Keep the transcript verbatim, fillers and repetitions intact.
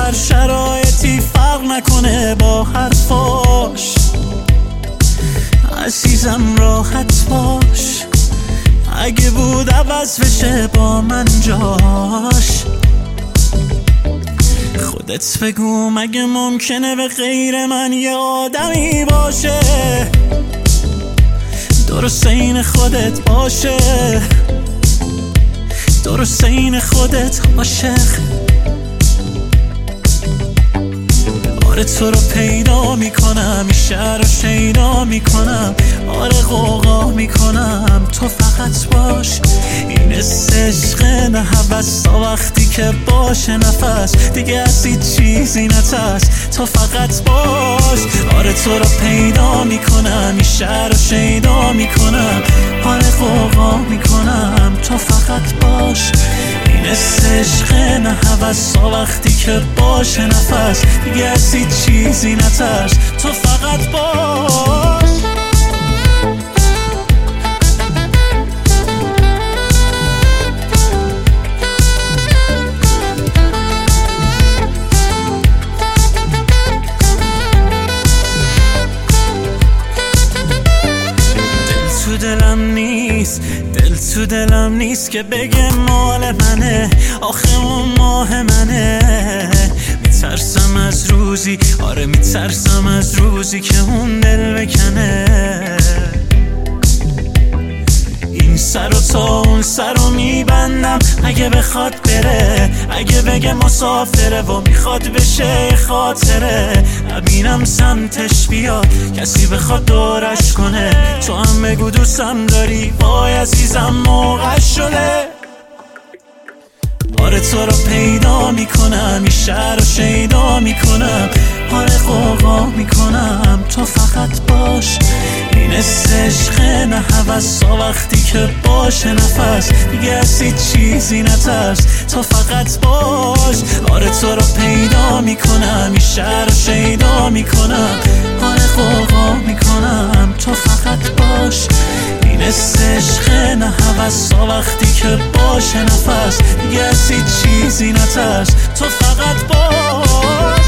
هر شرایطی فرق نکنه با حرفاش. عزیزم راحت باش، اگه بود عوض بشه با من جاش. خودت بگو مگه ممکنه به غیر من یه آدمی باشه درست این خودت باشه، درست این خودت عاشق. آره تو رو پیدا میکنم، این شهر رو شیدا میکنم، آره غوغا میکنم، تو فقط باش. این عشق نه هوس تا وقتی که باشه نفس دیگه از هیچ چیزی نترس، تو فقط باش. آره تو رو پیدا میکنم، این شهر رو شیدا میکنم، آره غوغا میکنم، تو فقط باش. این عشق نه هوس تا وقتی که باشه نفس دیگه از هیچ چیزی نترس، تو فقط باش. دل تو دلم نیست، دل تو دلم نیست که بگه مال منه، آخه اون ماه منه. میترسم از روزی، آره میترسم از روزی که اون دل بکنه. این سر و تا اون سر رو میبندم اگه بخواد بره، اگه بگه مسافره و میخواد بشه خاطره. نبینم سمتش بیاد کسی بخواد دورش کنه، تو هم بگو دوستم داری، وای عزیزم موقع شده. آره تو رو پیدا میکنم، این شهر رو شیدا میکنم، آره غوغا میکنم، تو فقط باش. این عشق نه هوس تا وقتی که باشه نفس دیگه از هیچ چیزی نترس، تو فقط باش. آره تو رو پیدا میکنم، این شهر رو شیدا میکنم، آره غوغا میکنم، تو فقط باش. این عشق نه هوس تا وقتی که باشه نفس دیگه از هیچ چیزی نترس، تو فقط باش.